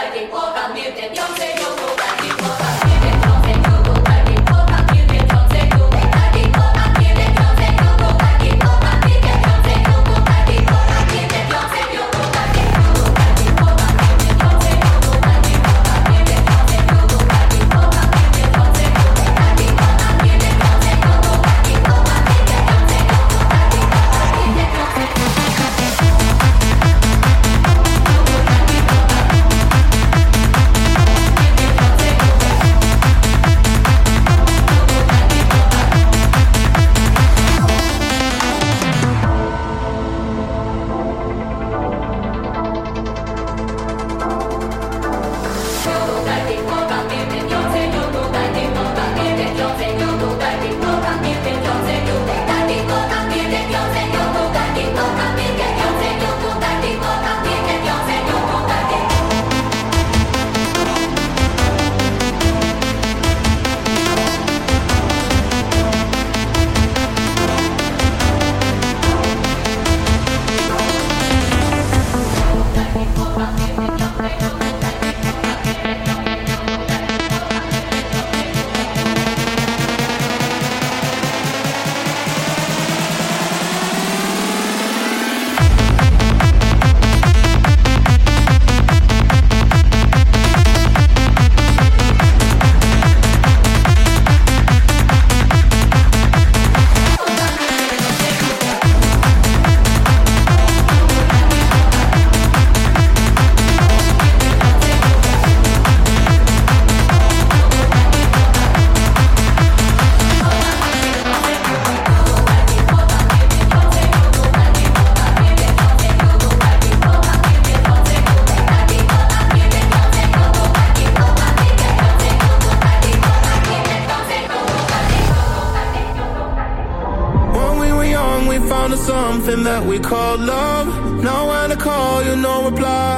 something that we call love. Know when to call you, no reply.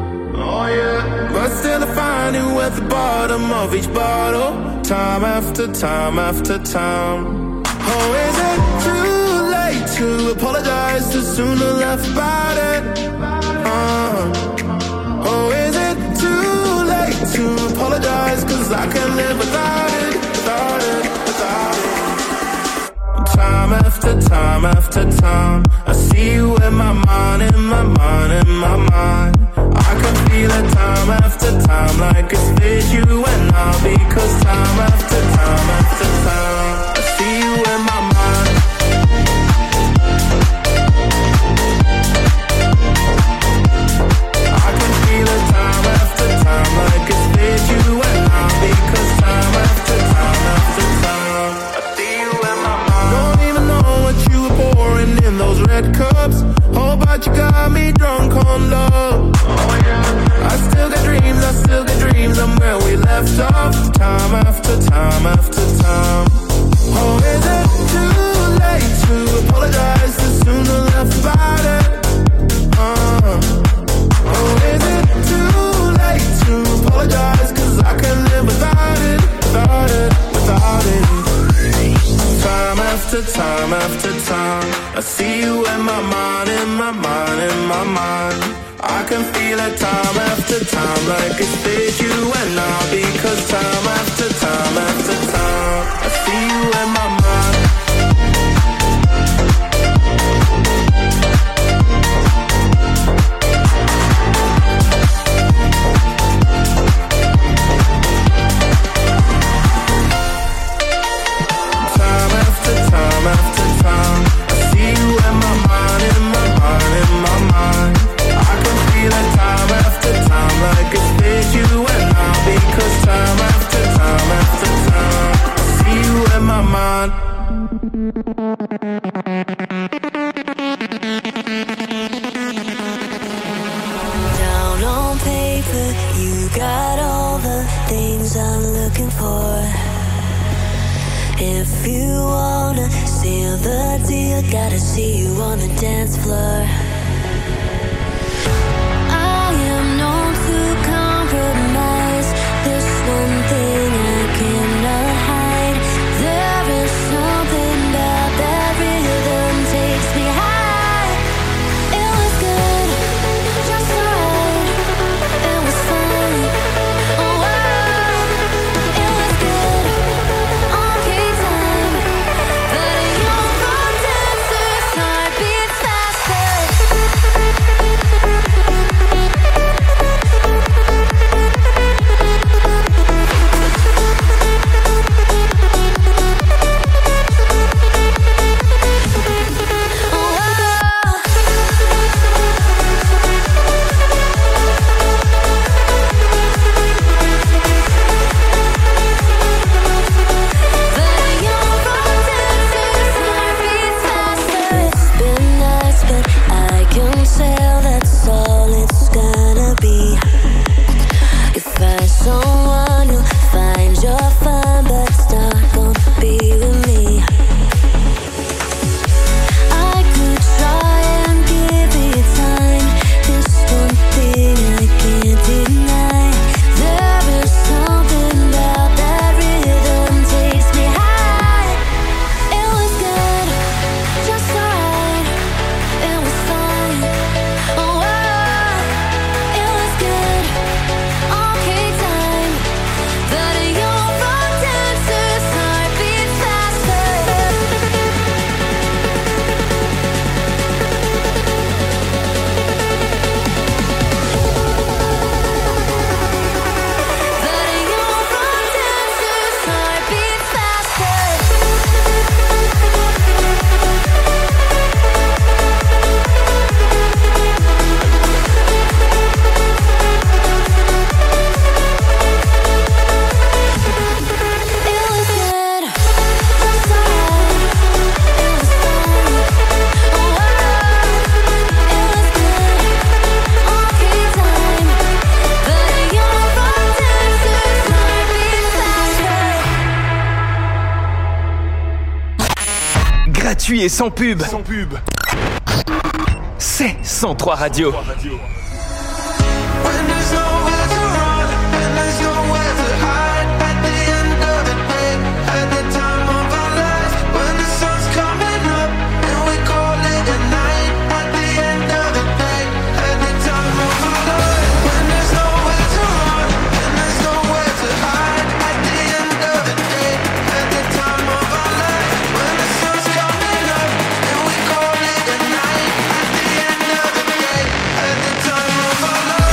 Oh yeah. But still I find you at the bottom of each bottle, time after time after time. Oh, is it too late to apologize too soon to laugh about it? Oh, is it too late to apologize? 'Cause I can't live without it, without it, without it. Time after time after time, I see you in my mind, in my mind, in my mind. I can feel it time after time, like it's with you and I. Because time after time after time, I see you in my mind. I can feel it time after time, like it's with you and I. Because time after time after time, I see you in my mind. Don't even know what you were pouring in those red cups. Oh, but you got me drunk on love. Oh yeah. I still get dreams, I'm where we left off. Time after time after time. Oh, is it too late to apologize too soon to laugh about it? Oh, is it too late to apologize? 'Cause I can't live without it, without it, without it. Time after time after time, I see you in my mind, in my mind, in my mind. I can feel it time after time, like it's with you and I. Because time after time after time, I see you in my mind. Time after time after time, I see you in my mind, in my mind, in my mind. I can feel it time after time, like it's with you and I. Because time after time after time, I see you in my mind. Down on paper, you got all the things I'm looking for. If you wanna seal the deal, gotta see you on the dance floor. I am known to compromise. There's one thing I cannot hide. There is something about that rhythm takes me high. It was good, just right. It was fun, gratuit et sans pub. C'est 103 Radio. When there's nowhere to run, when there's nowhere to hide, at the end of the day, at the time of our lives, when the sun's coming up and we call it a night, at the end of the day, at the time of our lives, when there's nowhere to run, when there's nowhere to hide, at the end of the day, at the time of our lives, when the sun's coming up and we call it a night, at the end of the day, at the time of our lives.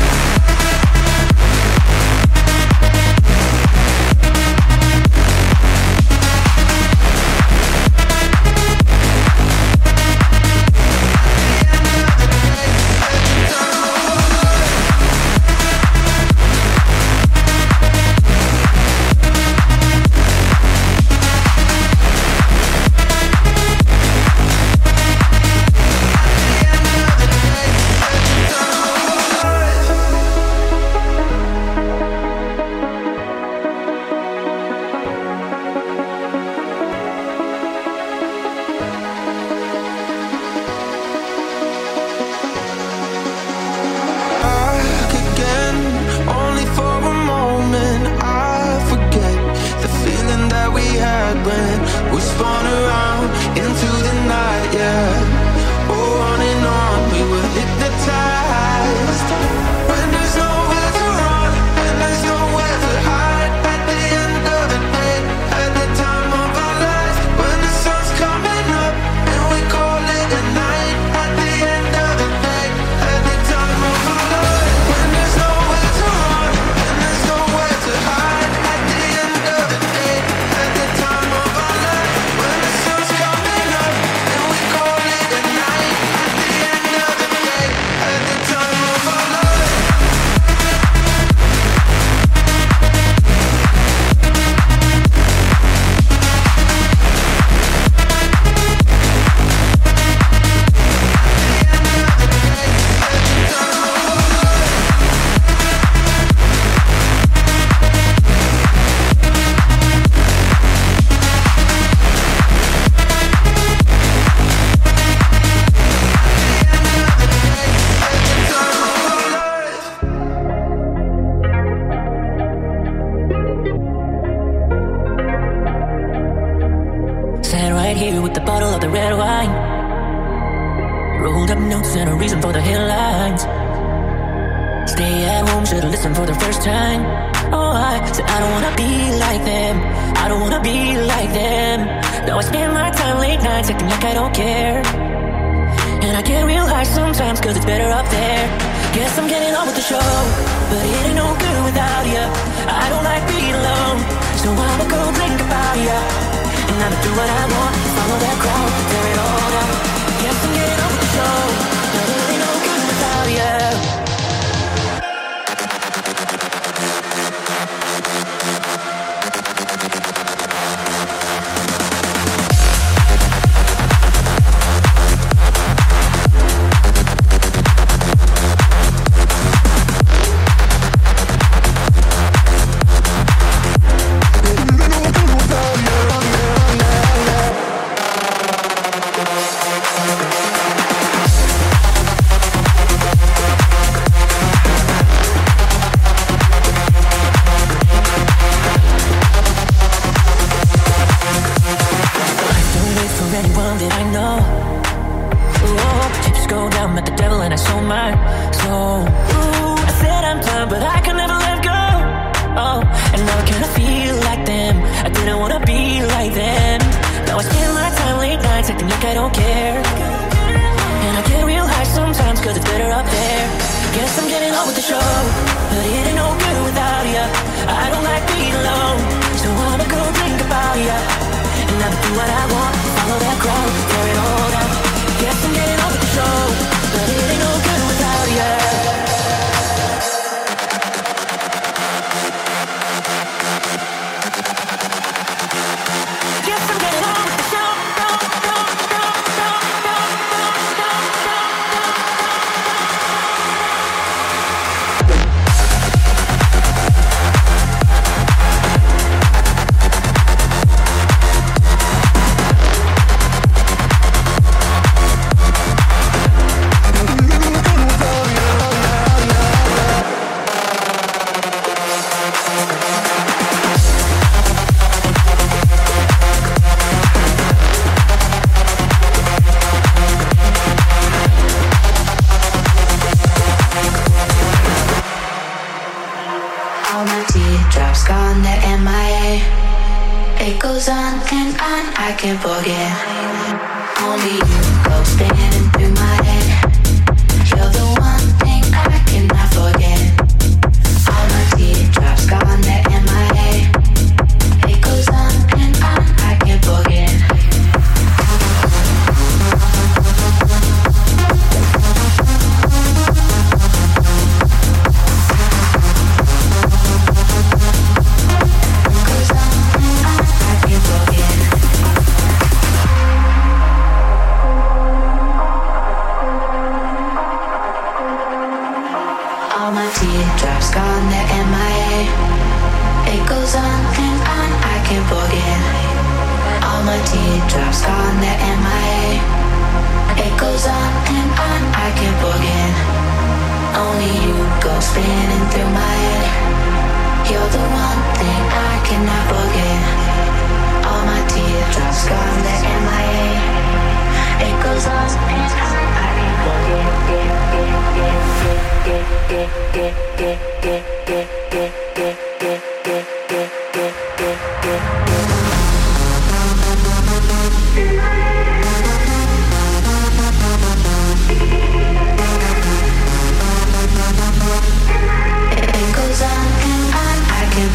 Back again, only for a moment. I forget the feeling that we had when we spun around into the night, yeah. Oh, on and on, we were hypnotized. When there's nowhere to run, when there's nowhere to hide, at the end of the day, at the time of our lives, when the sun's coming up and we call it a night, at the end of the day, at the time of our lives, when there's nowhere to run, when there's nowhere to hide, at the end of the day, at the time of our lives, when the sun's coming up and we call it a night, at the end of the day, at the time of our lives. Sat right here with the bottle of the red wine. Rolled up notes and a reason for the headlines. Stay at home, should've listened for the first time. Oh, I said I don't wanna be like them. I don't wanna be like them. Now I spend my time late nights acting like I don't care. And I get real high sometimes cause it's better up there. Guess I'm getting on with the show, but it ain't no good without you. I don't like being alone, so I'ma go drink about you. And I'ma do what I want, follow that crowd, tear it all down. Guess I'm getting on with the show, but it ain't no good without you. Anyone that I know. Ooh, chips go down, met the devil and I sold my soul. Ooh, I said I'm done, but I can never let go. Oh, and now I kinda feel like them. I didn't wanna be like them. Now I spend my time late nights acting like I don't care. And I get real high sometimes cause it's better up there. Guess I'm getting on with the show, but it ain't no good without you. I don't like being alone, so I'ma go drink about you. And I'ma do what I want, follow that crowd, tear it all down. Guess I'm getting on with the show, but it ain't no good without you. Guess I'm getting on with the show. All my teardrops gone, they're MIA. It goes on and on, I can't forget. Only you go spinning through my head. You're the one thing I cannot forget. All my teardrops gone, they're MIA. It goes on and on, I can't forget. All my teardrops gone, they're MIA. It goes on and on, I can't forget. All my teardrops gone, they're MIA. It goes on and on, I can't forget. Only you go spinning through my head. You're the one thing I cannot forget. All my teardrops gone, they're MIA. It goes on and on, I can't forget. It goes on and on, I can't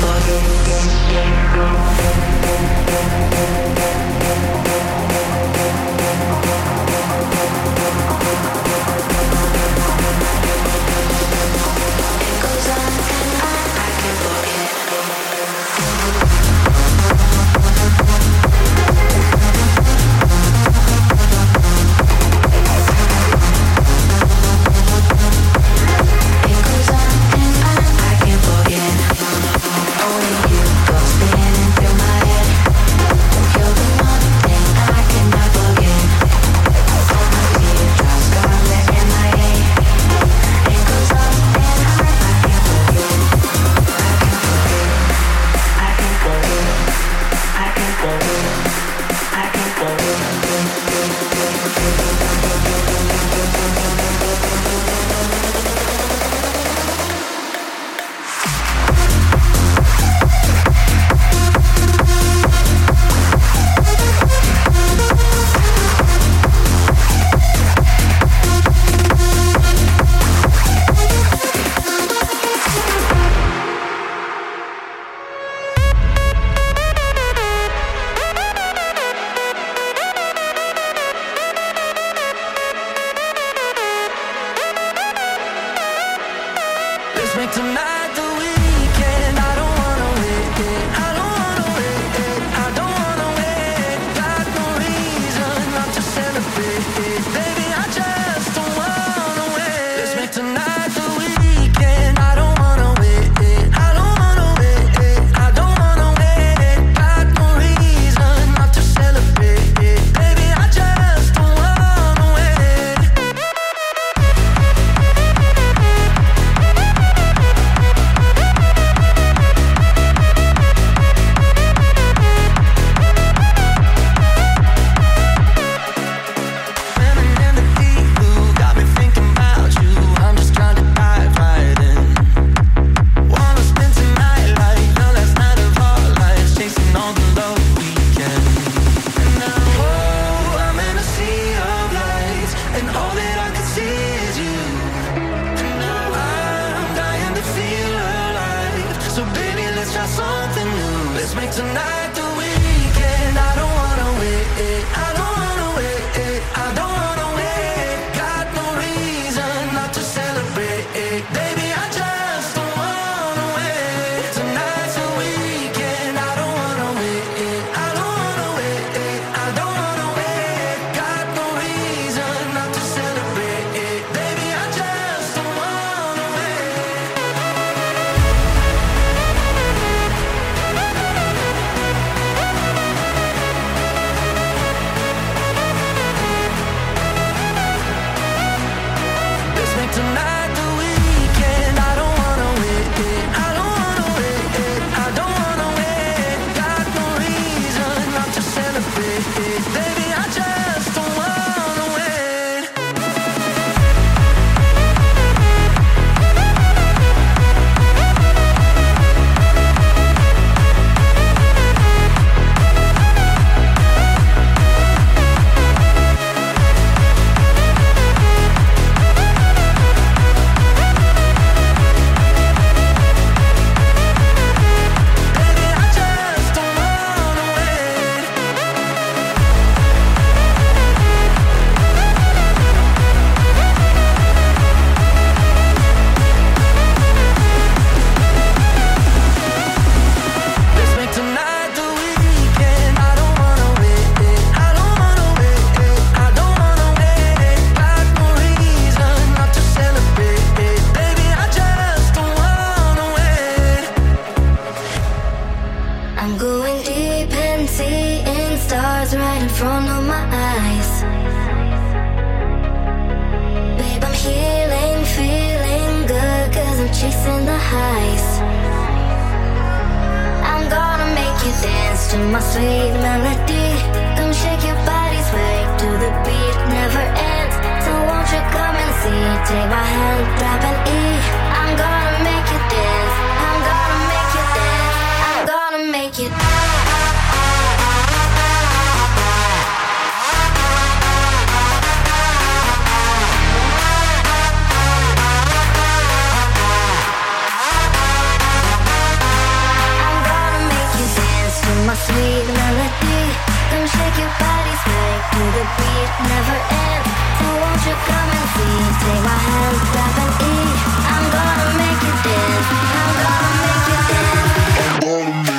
to my sweet melody. Come shake your body, sway to the beat, never ends. So won't you come and see? Take my hand, grab an E. I'm gonna make you dance. I'm gonna make you dance. I'm gonna make you dance. My sweet melody, come shake your body, sway to the beat, never ends. So won't you come and see? Take my hand, grab an E. I'm gonna make you dance. I'm gonna make you dance. I'm gonna make you.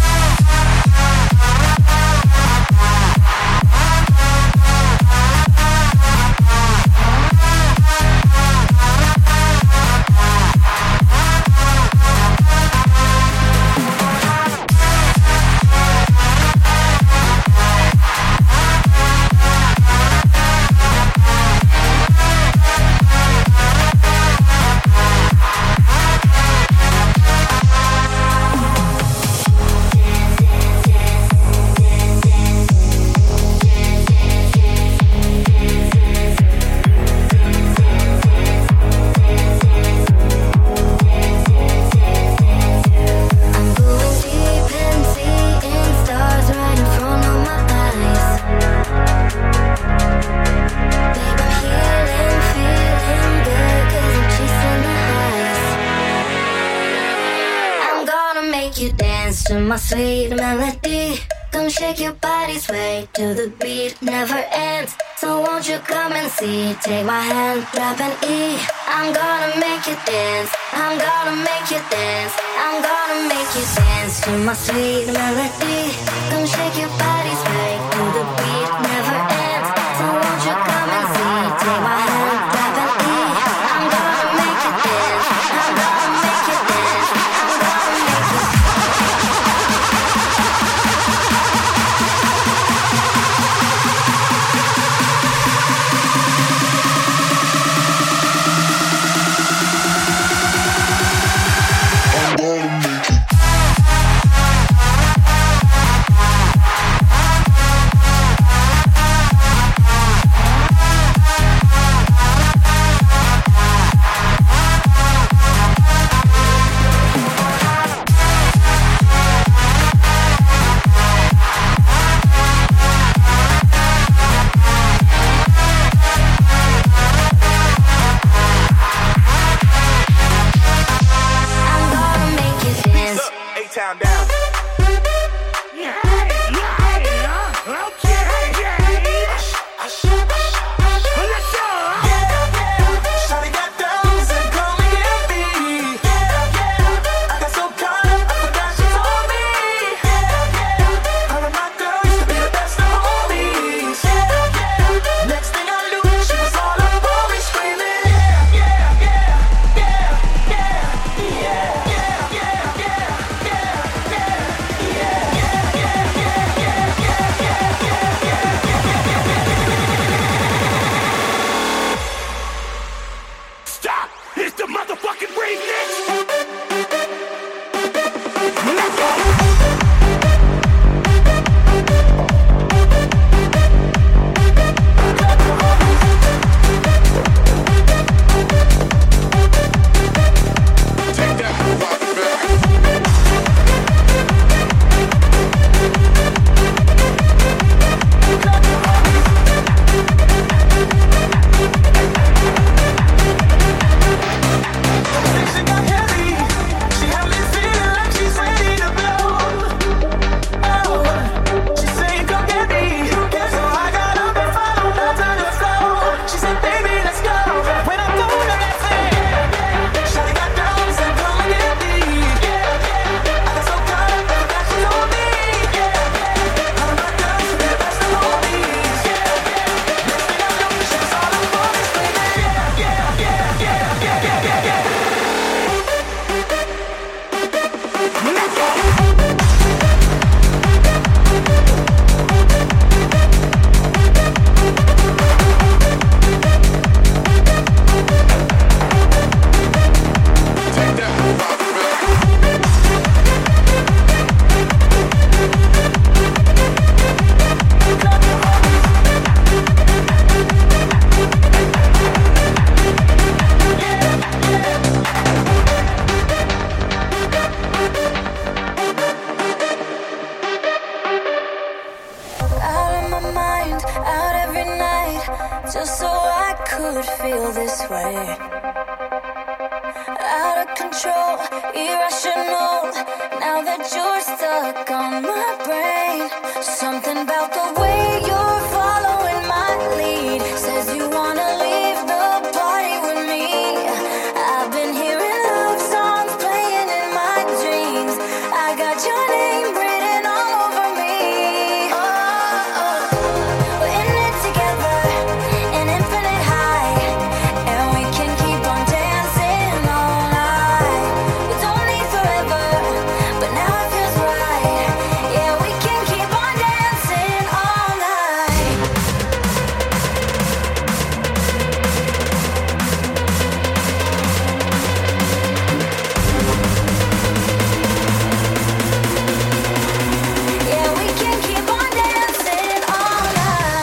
My sweet melody, come shake your body, sway to the beat, never ends. So won't you come and see? Take my hand, grab an E. I'm gonna make you dance. I'm gonna make you dance. I'm gonna make you dance to my sweet melody. Come shake your body, sway to the beat, never ends. So won't you come and see? Take my hand, grab an E. I'm gonna make you dance. I'm gonna make you dance. I'm gonna make you dance. feel this way. Out of control, irrational. Now that you're stuck on my brain, something about the way you're following my lead says you wanna leave the party with me. I've been hearing love songs playing in my dreams. I got your name written all over me. Oh, we're in it together, an infinite high, and we can keep on dancing all night. We don't need forever, but now it feels right. Yeah, we can keep on dancing all night. Yeah, we can keep on dancing all night.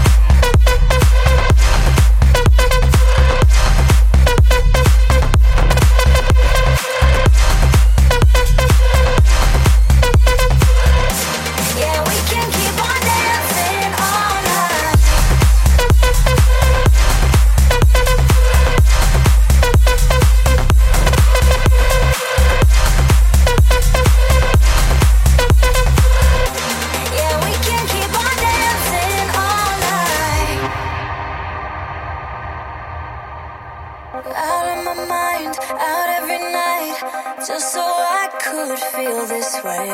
Yeah, we can keep on dancing all night. Yeah, we can keep on dancing all night. Out of my mind, out every night, just so I could feel this way.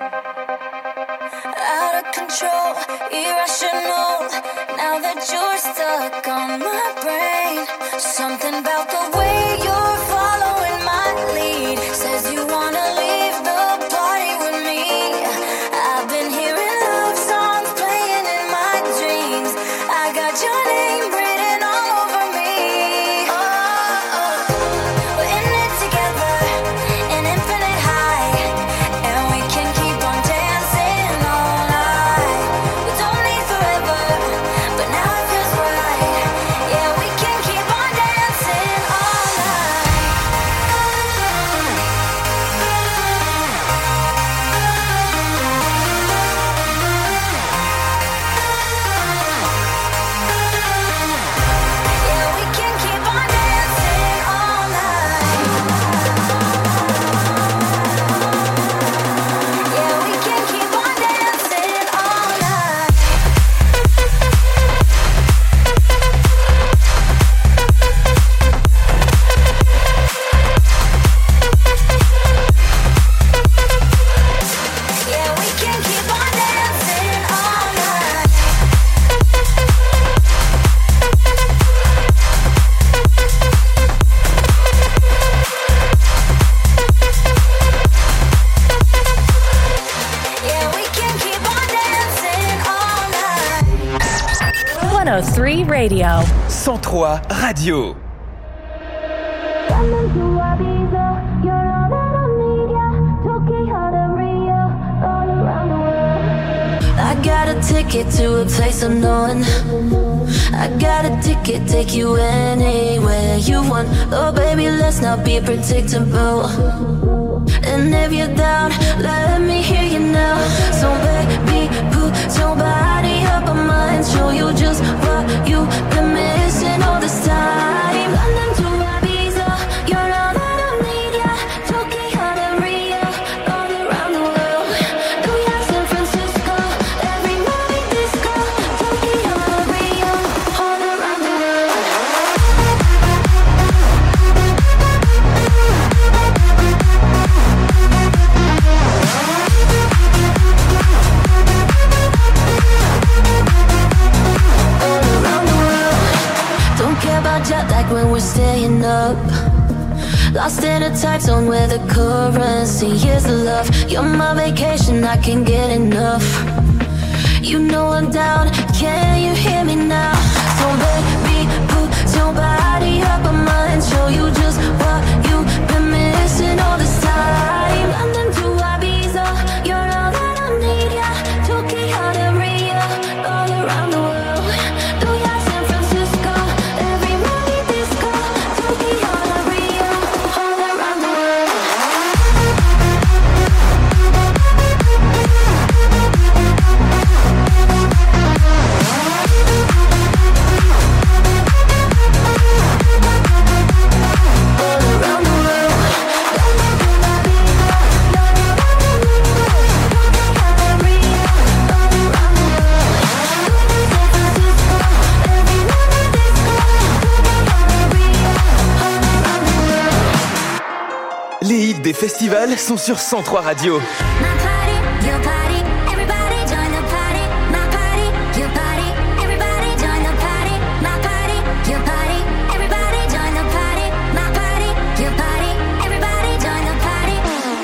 Out of control, irrational. Now that you're stuck on my brain, something about the way you're following my lead says you wanna leave the party with me. I've been hearing love songs playing in my dreams. I got your name written all over me. Oh, we're in it together, an infinite high, and we can keep on dancing all night. We don't need forever, but now it feels right. Yeah, we can keep on dancing all night. Yeah, we can keep on dancing all night. Yeah, we can keep on dancing all night. Yeah, we can keep on dancing all night. Yeah, we can keep on dancing all night. 103 Radio. 103 Radio. I got a ticket to a place unknown. I got a ticket, take you anywhere you want. Oh baby, let's not be predictable. And if you're down, let me hear you now. So baby, put your body up on mine. Show you just what you've been missing all this time. London to Ibiza, you're all that I need, yeah. Tokyo to Rio, all around the world. New York, San Francisco, every night disco. Tokyo to Rio, all around the world. Don't care about jet lag when we're staying up. Lost in a time zone where the currency is the love. You're my vacation, I can't get enough. You know I'm down, can you hear me now? So baby, put your body up on mine. Show you just what you've been missing all this time. London to Ibiza, you're all that I need, yeah. Tokyo to Rio, all around the world. New York, San Francisco, every night disco. Tokyo to Rio, all around the world. festivals sont sur 103 Radio. My party, your party, everybody join the party. My party, your party, everybody join the party. My party, your party, everybody join the party. My party, your party, everybody join the party.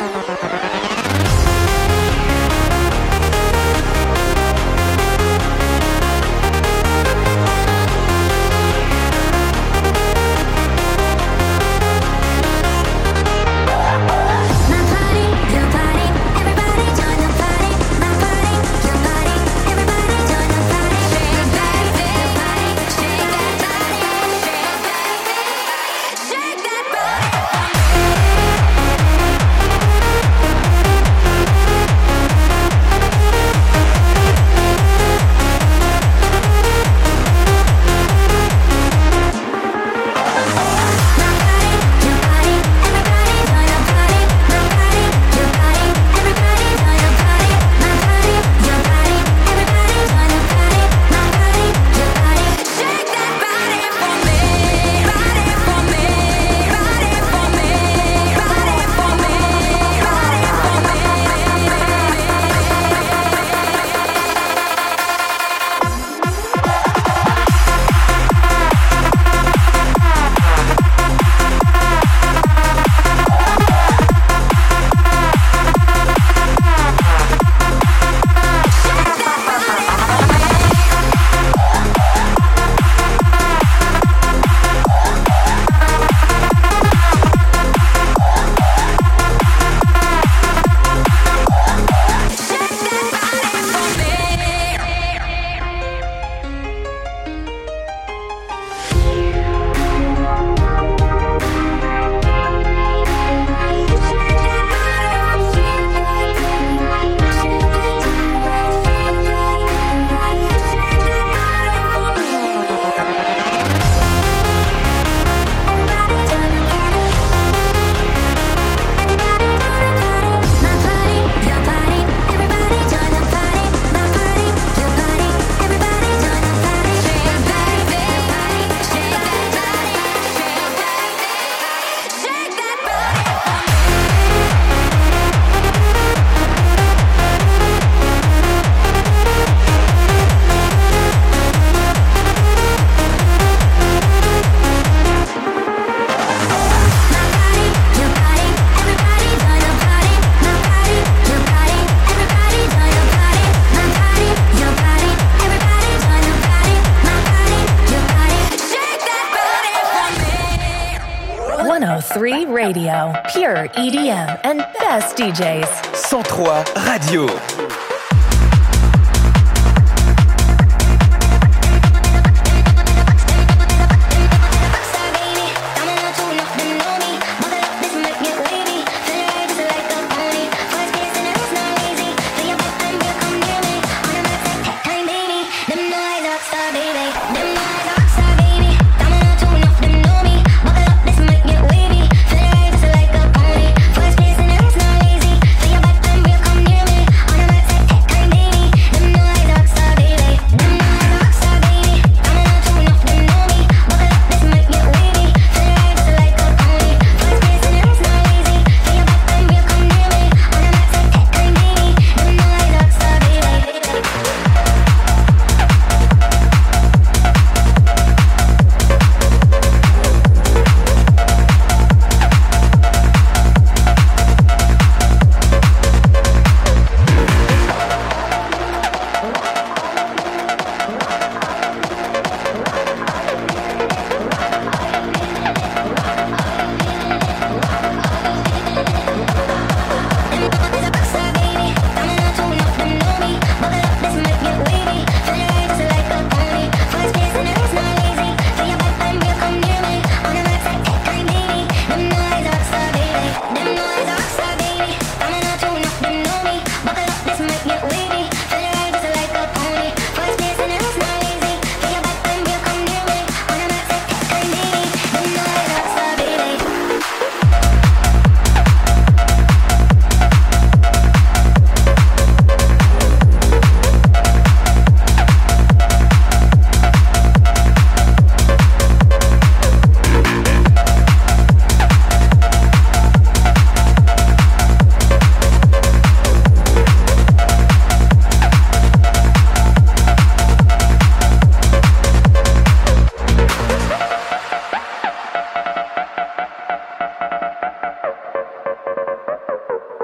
Radio, pure EDM and best DJs. 103 Radio. First place and it's not easy. Feel your back and we'll come near me. On a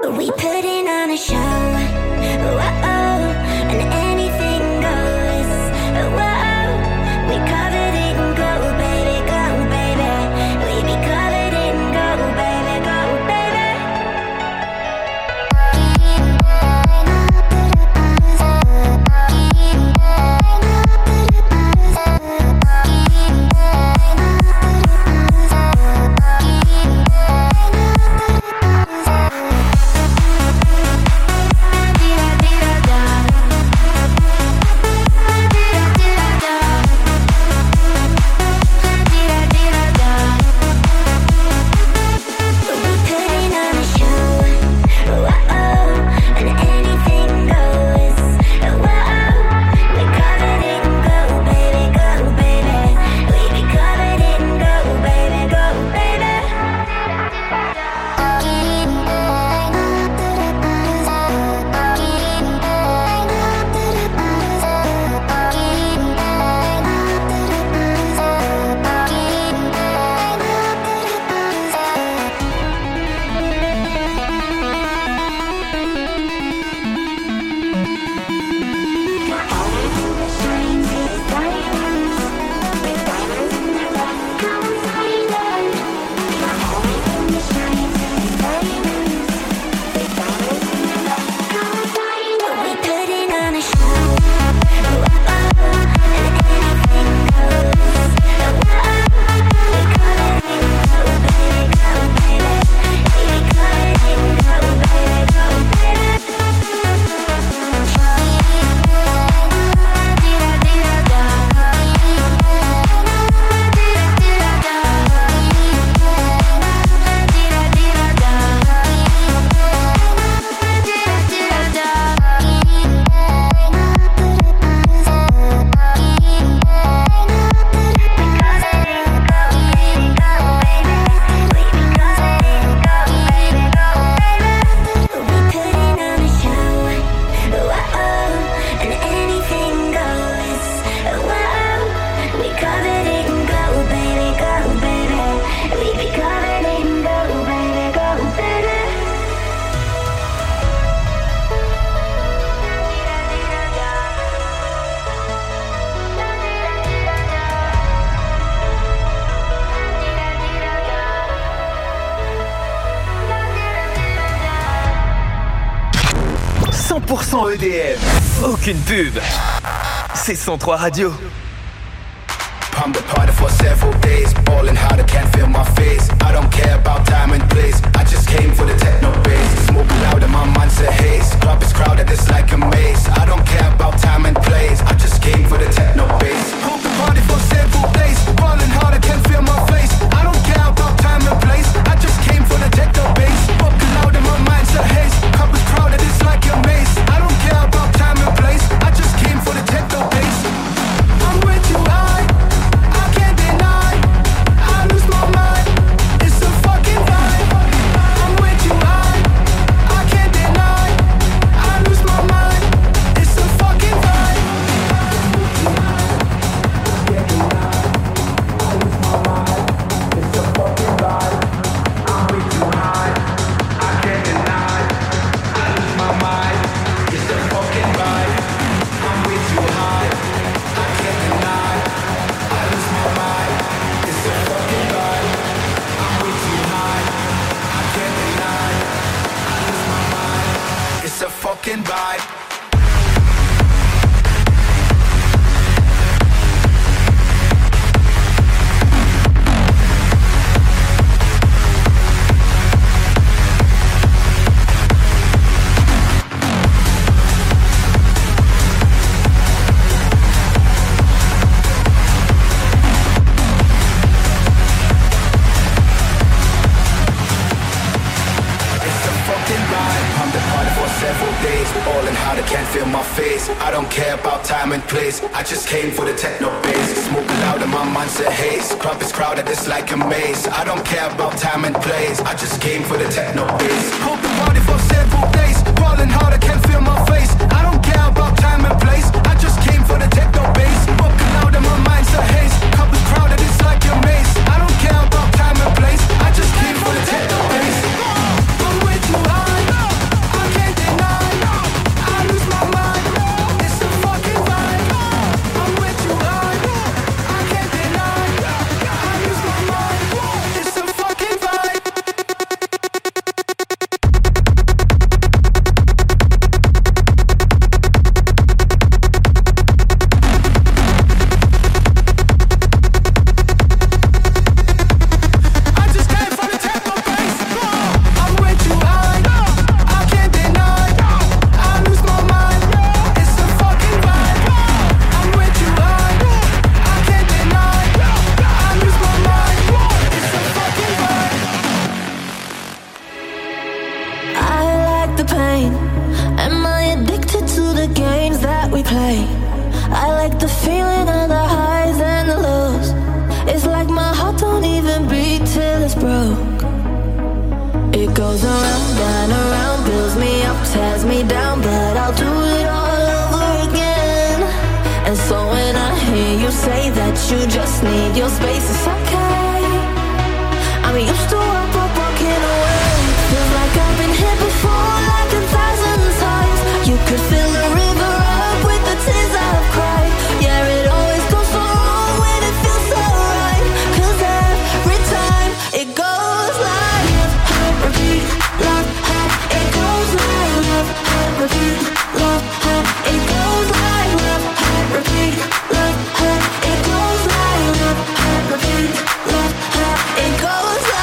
We putting on a show. Whoa, and anything goes. Whoa, we covered it in gold, baby, go, baby. We be covered in gold, baby, go, baby. EDM, aucune pub. C'est 103 Radio. I'm the party for several days, ballin' hard, I can't feel my face. I don't care about time and place, I just came for the techno bass. Smoke loud and my mind's a haze, club is crowded, it's like a maze. I don't care about time and place, I just came for the techno bass. I'm the party for several days, ballin' hard, I can't feel my face. I don't care about time and place, I just came for the techno bass. Smoke loud and my mind's a haze, club is crowded, it's like a maze. I don't care about time and place, I just came for the techno bass. I'm way too high, I can't deny, I lose my mind, it's a fucking vibe. I'm way too high, I can't deny, I lose my mind, it's a fucking vibe. I'm way too high, I can't deny, I lose my mind, it's a fucking vibe. I'm way too high, I can't deny, I lose my mind, it's a fucking vibe. I'm way too high, I can't deny, I lose my mind, it's a fucking vibe. I'm the party for several days, ballin' hard, I can't feel my face. I don't care about time and place, I just came for the techno bass. Smoke loud and my mind's a haze, crowd is crowded, it's like a maze. I don't care about time and place, I just came for the techno bass. Hold the party for several days, ballin' hard, I can't feel my face. I don't care about time and place, I just came for the techno bass. Smoke loud and my mind's a haze, crowd is crowded, it's like a maze. I don't care about time and place, I just came for the techno bass. I'm way too high, the pain? Am I addicted to the games that we play? I like the feeling of the highs and the lows. It's like my heart don't even beat till it's broke. It goes around and around, builds me up, tears me down, but I'll do it all over again. And so when I hear you say that you just need your space, it's okay. I'm used to walking away. Feels like I've been here before, like 1,000 times. You could fill a river up with the tears I've cried. Yeah, it always goes so wrong when it feels so right. 'Cause every time it goes like love, repeat, love, it goes like love, repeat, love, it goes like love, repeat, love, it goes like love, repeat, love, it goes like.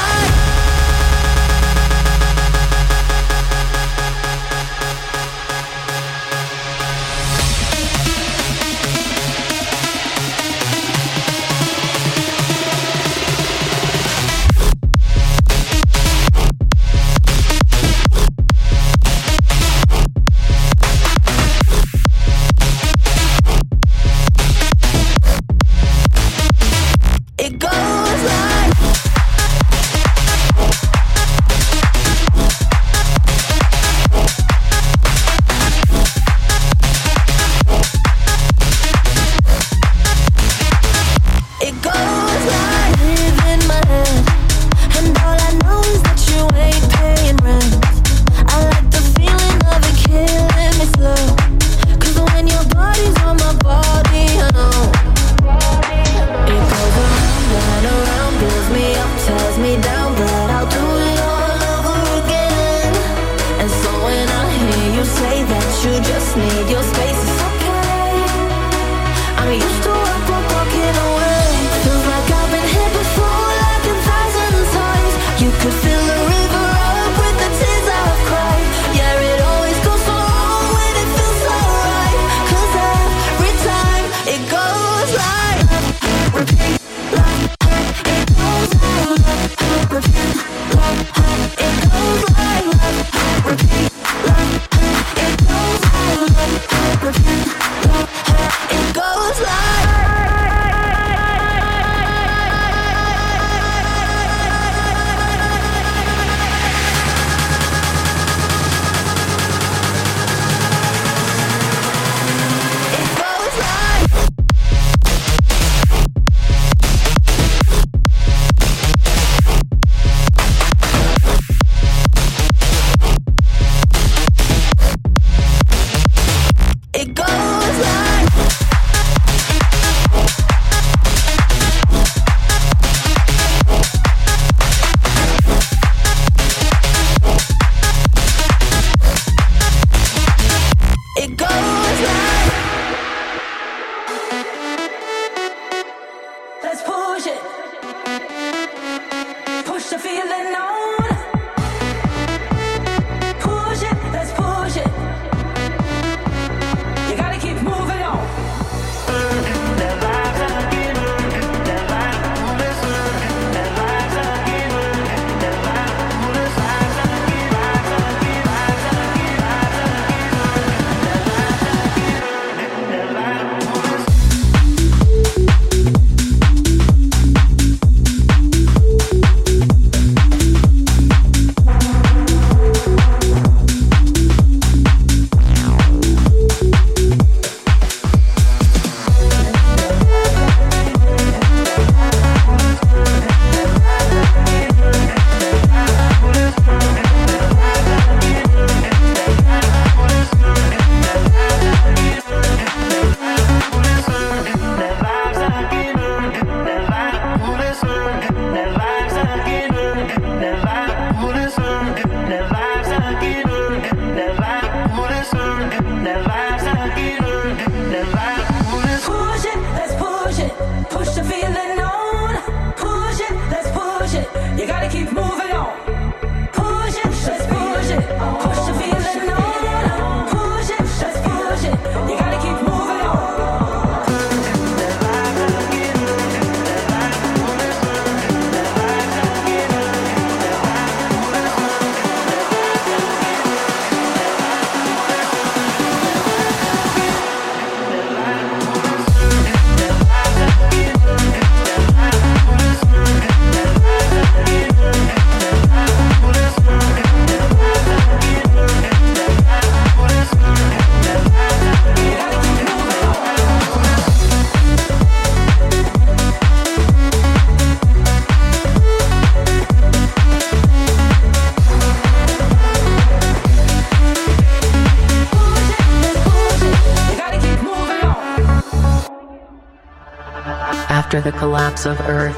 After the collapse of Earth,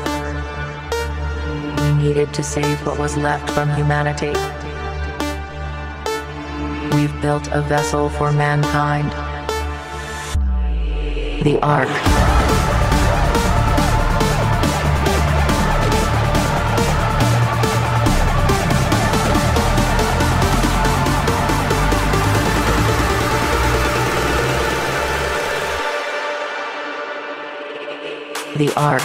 we needed to save what was left from humanity. We've built a vessel for mankind. The Ark. The Ark.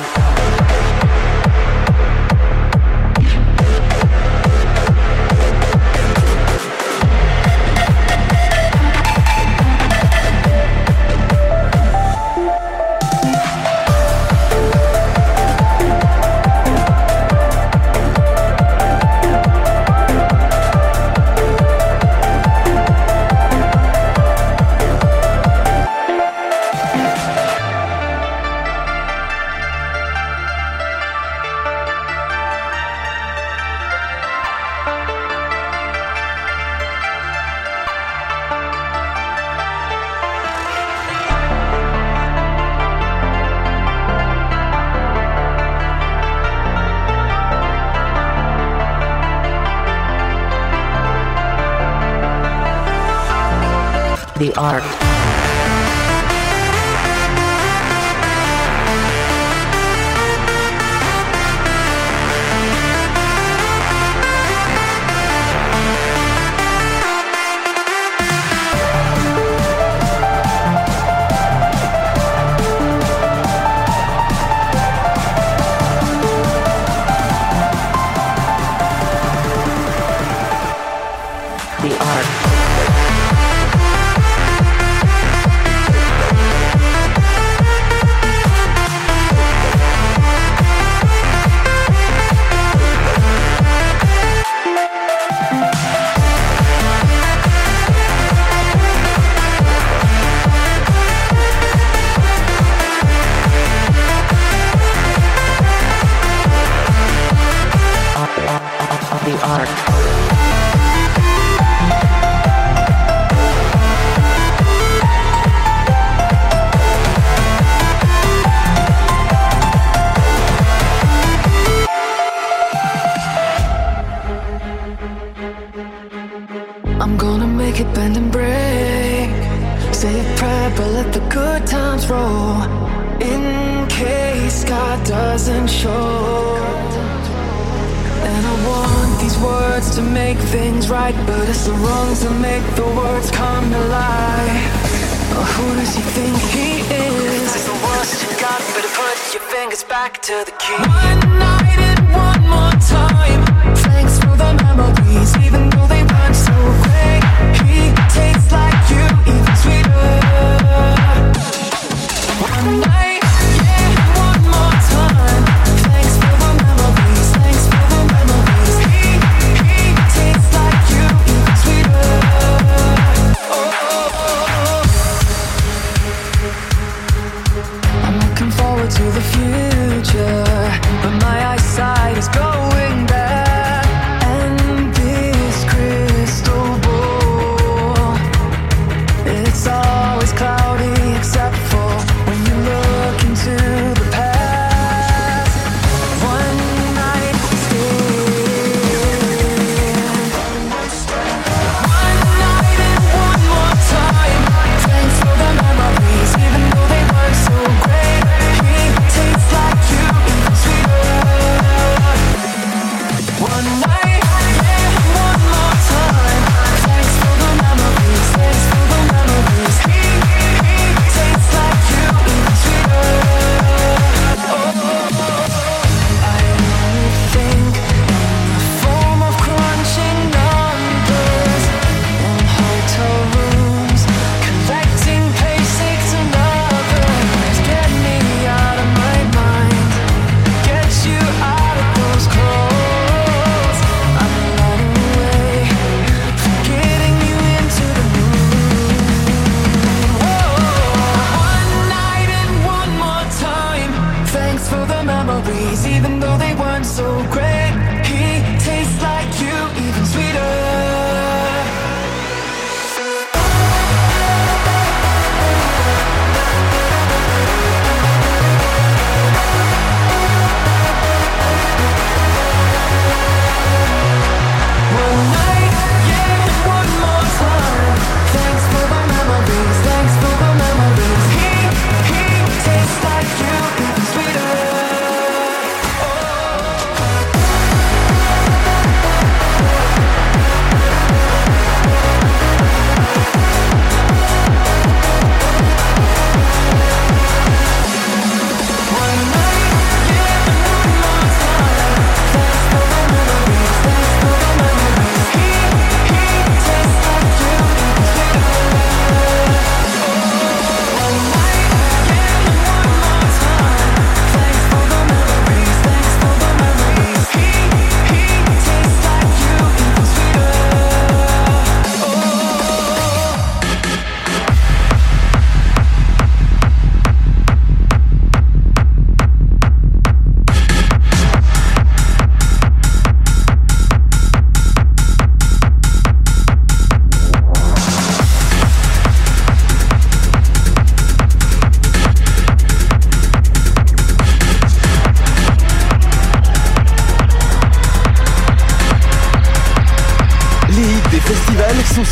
The Ark. The Ark. The Ark. I'm gonna make it bend and break. Say a prayer, but let the good times roll. In case God doesn't show. And I want these words to make things right, but it's the wrong to make the words come to life. Oh, who does he think he is? That's the worst you got, better put your fingers back to the key. One night and one more time. Thanks for the memories, even though they weren't so great. He tastes like you, even sweeter. One night, yeah, one more time. Thanks for the memories, thanks for the memories. He tastes like you, even sweeter. I'm looking forward to the future, but my eyesight is going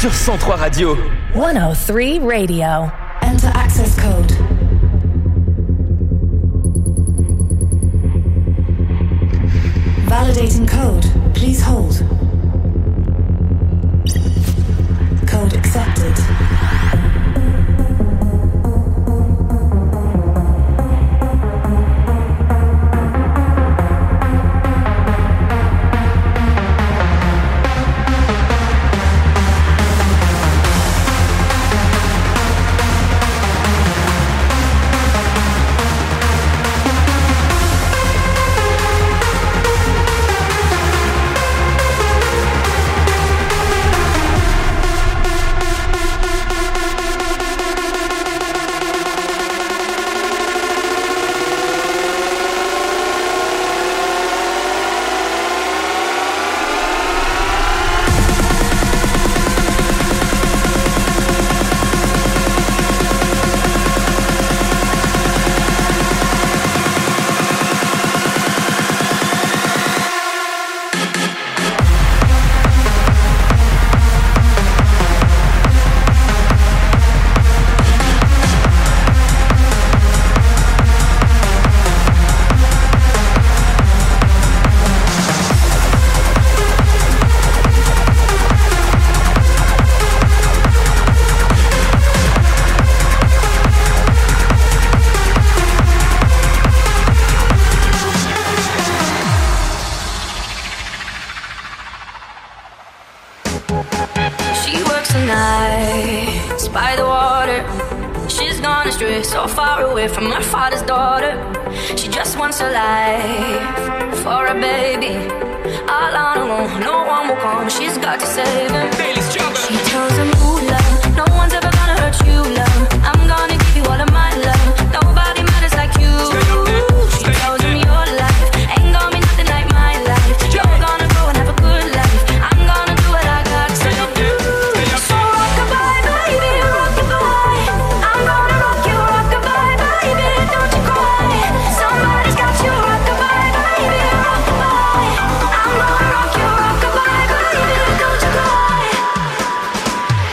sur 103 Radio. 103 Radio. Enter access code. Validating code. Please hold. Code accepted. So far away from her father's daughter. She just wants a life for a baby. All on her own, no one will come. She's got to save him. She tells him, ooh, love, no one's ever gonna hurt you, love. I'm gonna give you all of my love. Nobody matters like you. She tells him your life ain't gonna be nothing like my life. You're gonna go and have a good life. I'm gonna do what I got to do. So rock-a-bye, baby, rock-a-bye. I'm gonna rock you, rock-a-bye, baby, don't you cry. Somebody's got you, rock-a-bye, baby, rock-a-bye. I'm gonna rock you, rock-a-bye, baby, don't you cry.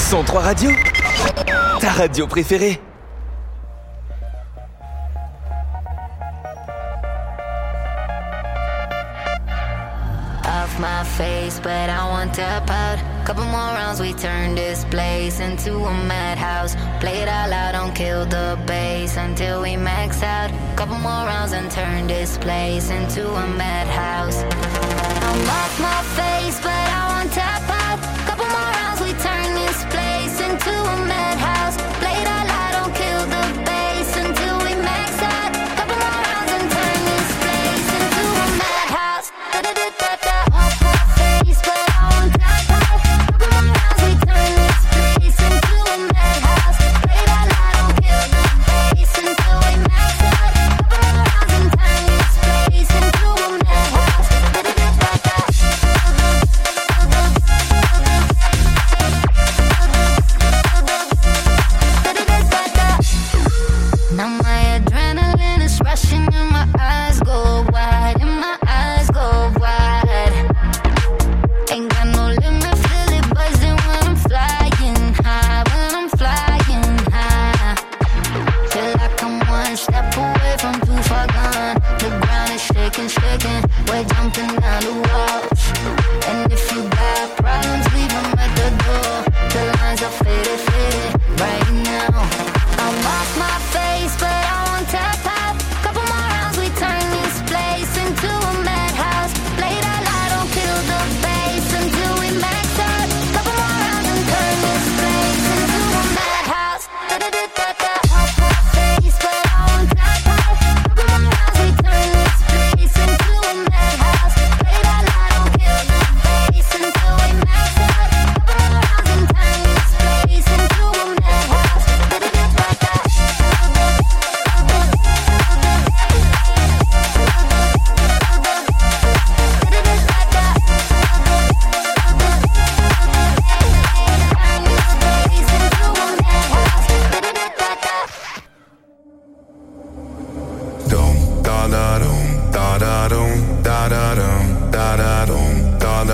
103 Radio, ta radio préférée. Off my face, but I want to pout. Couple more rounds, we turn this place into a madhouse. Play it all out, don't kill the bass until we max out. Couple more rounds and turn this place into a madhouse. I'm off my